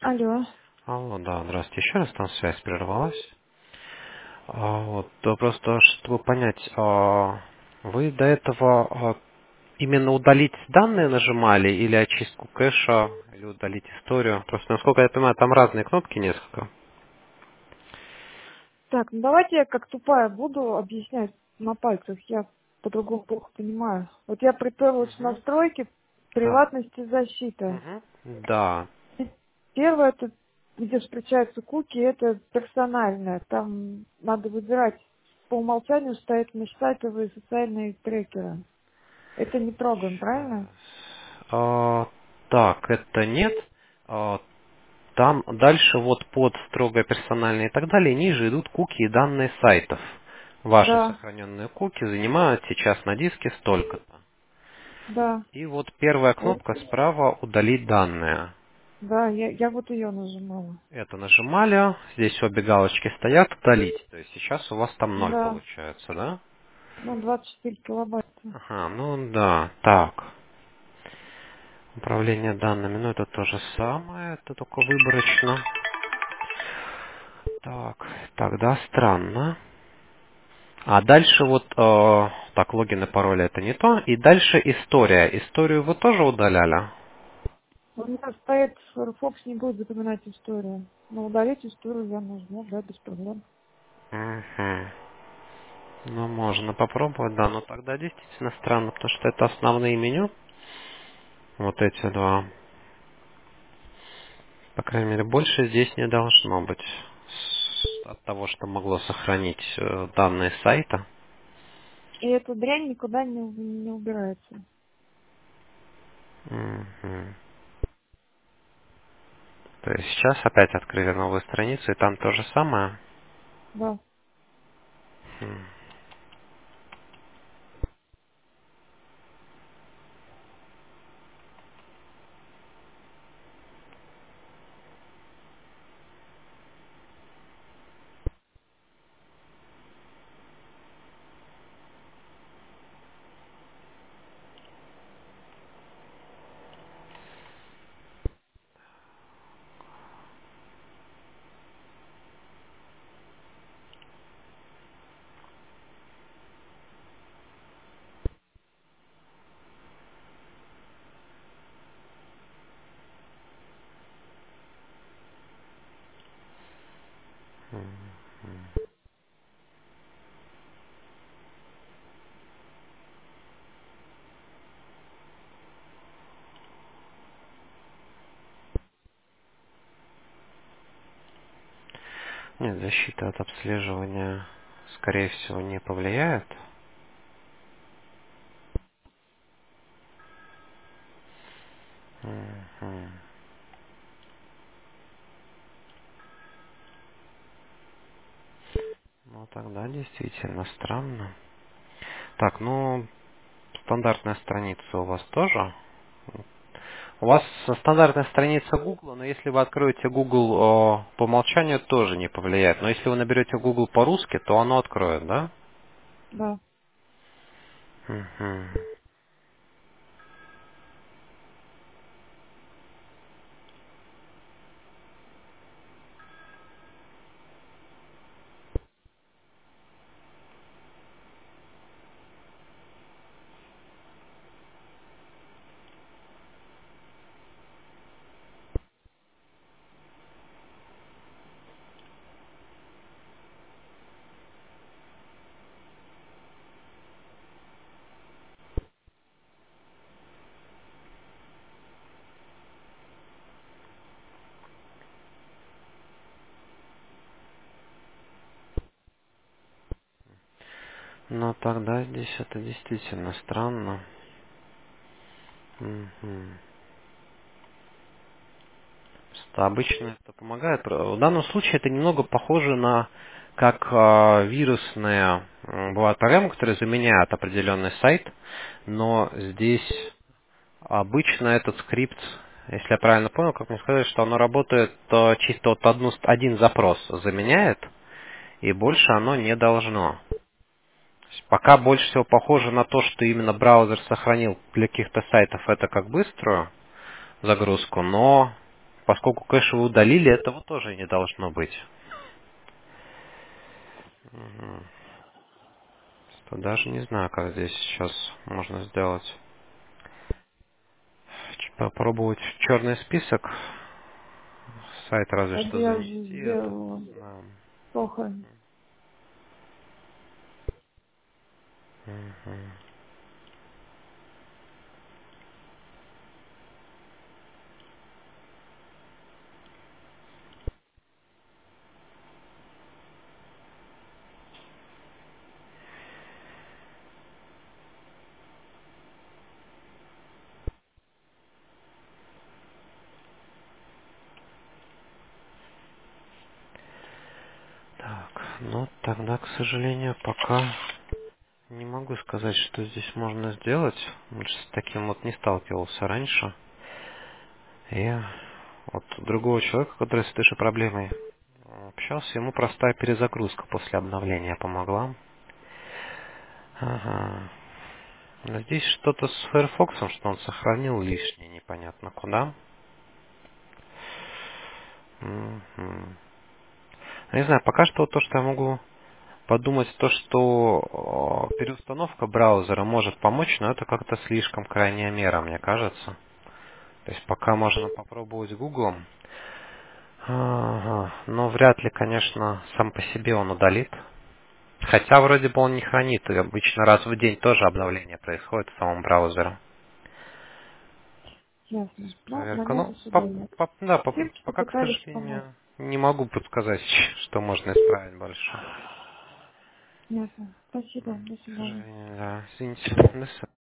Алло. Алло, да, здравствуйте. Еще раз там связь прервалась. Просто, чтобы понять, вы до этого именно удалить данные нажимали или очистку кэша, или удалить историю? Просто, насколько я понимаю, там разные кнопки несколько. Так, ну давайте я как тупая буду объяснять на пальцах. Я по-другому плохо понимаю. Вот я приперлась в Мгм. настройки Так. приватности и защиты. Мгм. Да. И первое, это где встречаются куки, это персональное. Там надо выбирать. По умолчанию стоят межсайтовые социальные трекеры. Это не трогаем, правильно? Так, это нет. А, Там дальше вот под строго персональные и так далее, ниже идут куки и данные сайтов. Ваши Да, сохраненные куки занимают сейчас на диске столько-то. да. И вот первая Вот, кнопка справа «Удалить данные». да, я вот ее нажимала. Это нажимали, здесь обе галочки стоят «Удалить». То есть сейчас у вас там ноль Да, получается, да? ну 24 килобайта. Ага, ну да, так. Управление данными, ну это то же самое, это только выборочно. Так, тогда странно. А дальше вот, так, логин и пароль это не то. И дальше история. Историю вы тоже удаляли? У меня стоит, Firefox не будет запоминать историю. Но удалить историю я нажму, да, без проблем. Мгм. Ну, можно попробовать, да, но тогда действительно странно, потому что это основные меню, вот эти два. По крайней мере, больше здесь не должно быть от того, что могло сохранить данные сайта. И эта дрянь никуда не убирается. Мгм. То есть сейчас опять открыли новую страницу, и там то же самое. Да. Хм. Нет, защита от обслеживания, скорее всего, не повлияет. Мгм. Ну, тогда действительно странно. Так, ну, стандартная страница у вас тоже? У вас стандартная страница Google, но если вы откроете Google по умолчанию, тоже не повлияет. Но если вы наберете Google по-русски, то оно откроет, да? Да. Мгм. Но тогда здесь это действительно странно. Мгм. Что обычно это помогает. В данном случае это немного похоже на как вирусные бывают программы, которые заменяют определенный сайт, но здесь обычно этот скрипт, если я правильно понял, как мне сказали, что оно работает чисто вот один запрос заменяет, и больше оно не должно. То есть пока больше всего похоже на то, что именно браузер сохранил для каких-то сайтов это как быструю загрузку, но поскольку кэш вы удалили, этого тоже не должно быть. Мгм. Что даже не знаю, как здесь сейчас можно сделать. Попробовать в черный список. Сайт разве Это что я уже занести это. сделала. Да. Плохо. Мгм. Так, ну тогда, к сожалению, пока не могу сказать, что здесь можно сделать. Вот с таким вот не сталкивался раньше. Я от другого человека, который с этой же проблемой общался, ему простая перезагрузка после обновления помогла. Ага. Но здесь что-то с Firefox, что он сохранил лишнее, непонятно куда. Мгм. Не знаю, пока что то, что я могу подумать, то, что переустановка браузера может помочь, но это как-то слишком крайняя мера, мне кажется. То есть пока можно попробовать Google, ага, но вряд ли, конечно, сам по себе он удалит. Хотя вроде бы он не хранит, и обычно раз в день тоже обновление происходит в самом браузере. То Ясно. есть Ну, проверка. Ну, надеюсь, удалит. да, Всем, что пока, к пытались помочь. сожалению, не могу подсказать, что можно исправить больше. Ясно. Спасибо. До К свидания. сожалению, да. Извините. До свидания.